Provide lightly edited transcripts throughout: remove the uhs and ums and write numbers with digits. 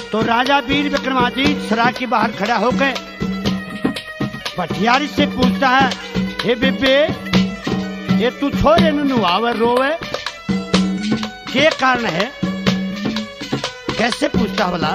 तो राजा वीर विक्रमादित्य सरा के बाहर खड़ा होकर पठियारी से पूछता है, हे बेबे ये तू छोरे नुआवे रोवे क्या कारण है? कैसे पूछता भला?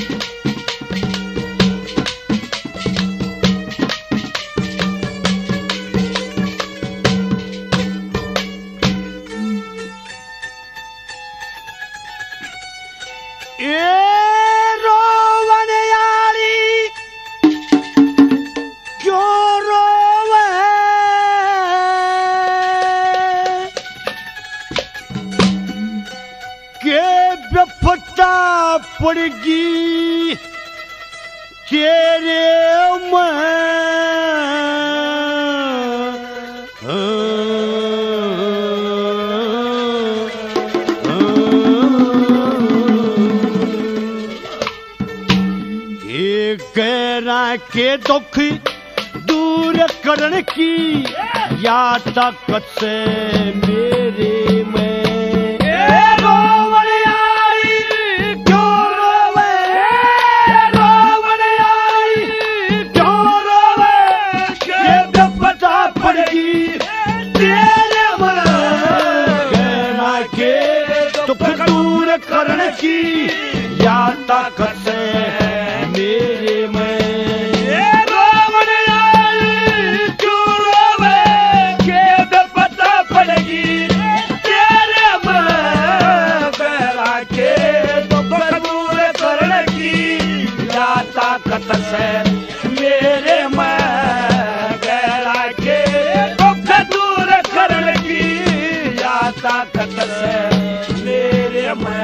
पड़गी तेरे ये गैरा के दुख दूर करने की या ताकत से मेरे में करने की या ताकत से मेरे में रोवन आई क्यों रोवे के पता पड़ेगी तेरे में गैरा के दुख दूर करने की या ताकत से मेरे में गैरा के दुख दूर करने की या ताकत से मेरे में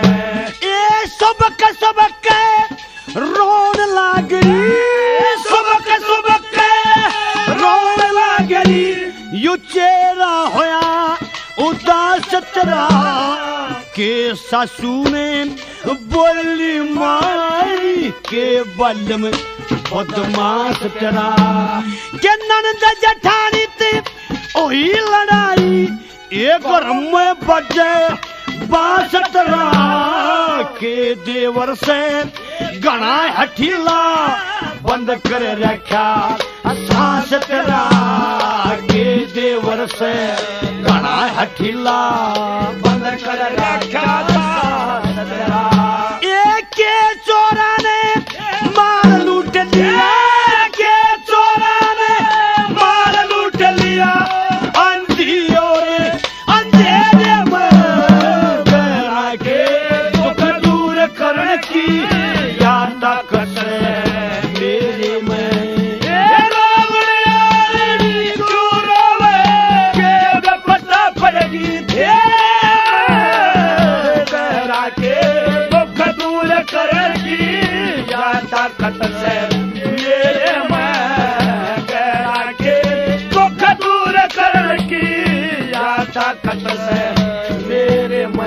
सबक रोन लागरी सबक रोन लागरी यू चेहरा होया उदास तेरा के सासू ने बोली मारी के बल में बदमाश तेरा के ननद जठानी ते ओही लड़ाई एक गरम में बजे बासतरा के देवर से गणा हठीला बंद कर रखा सांस तेरा के देवर से गणा हठीला बंद कर रखा सांस तेरा एक के चोरा ने माल लूट लिया के चोरा ने माल लूट लिया अंधियों ने अंधेरे में करने की या ताकत मेरे में पता पड़ेगी गहरा के दुख दूर करने की या ताकत से मेरे में गहरा के दुख दूर करने की या ताकत से मेरे में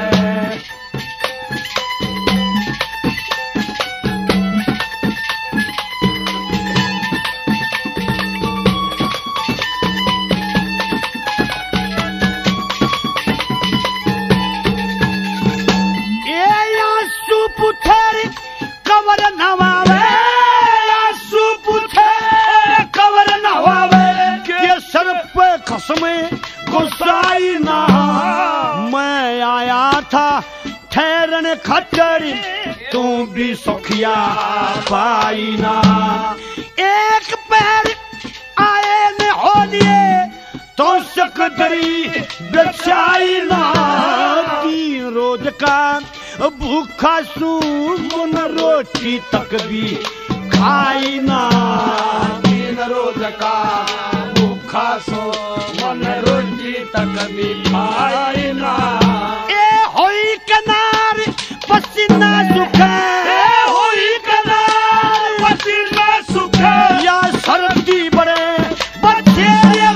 में गुस्साई ना मैं आया था ठहरने खच्चर तू भी सुखिया पाई ना एक पैर आए ने हो लिए तो सकदरी बेचाई ना तीन रोज का भूखा सू मन रोटी तक भी खाई ना तीन रोज का खासो मन रोटी तक भी खाई ना ए होई कनार पसीना सुखे होई कनार पसीना सुखे या सर्दी बड़े बच्चे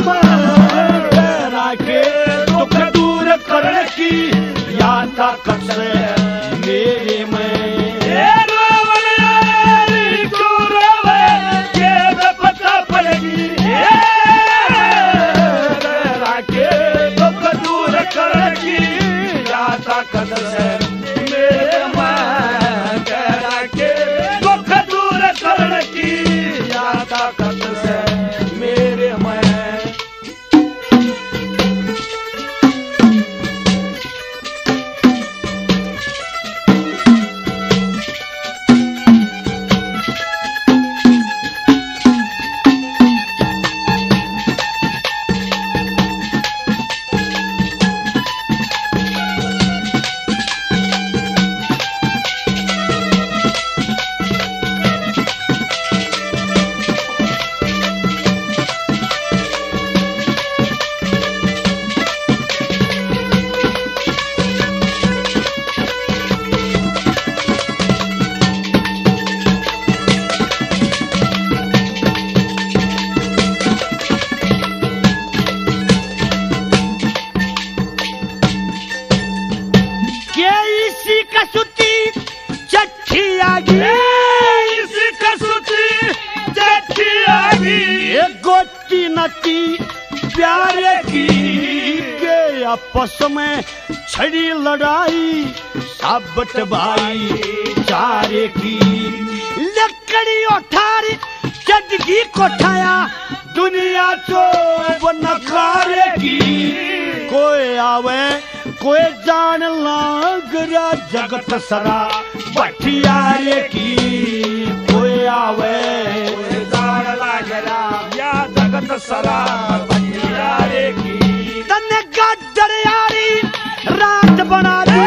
गहरा के दुख दूर करने की या ताकत से मेरे में पता पड़ेगी ताकत से मेरे में देखी आगी इसी कसुती देखी आगी ये गोटी नती प्यारे की के आपस में छड़ी लड़ाई साबत भाई चारे की लकड़ी उठारी चटकी कोठाया दुनिया तो नकारे की कोई आवे कोई जान लागरा जगत सरा बठियारे की कोई आवे जान लागरा या जगत सरा बठियारे की तने गद्दर यारी रात बना दी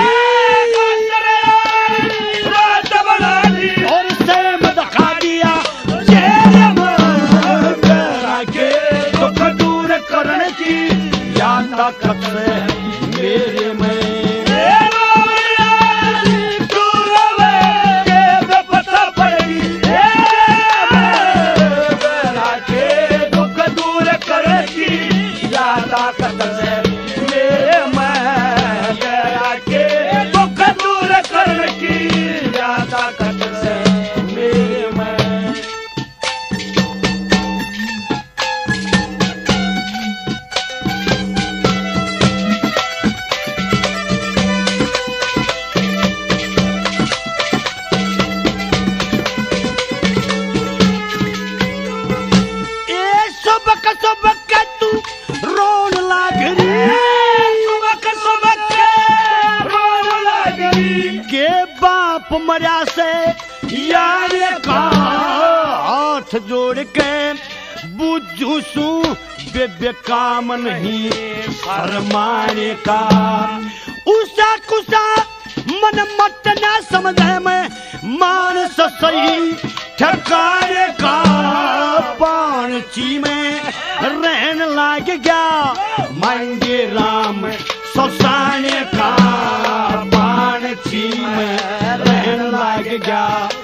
रात बना दी और सेम दिखा दिया जेल में करा के दुख दूर करने की या ताकत मेरे में मरिया से यार का हाथ जोड़ के बुझू सू बेबे काम नहीं शर्माने का उसा कुसा मन मत न समझे में मानस सही ठकाने का पानची में रहन लाग गया मांगे राम ससाने का पानची में रहन लाग गया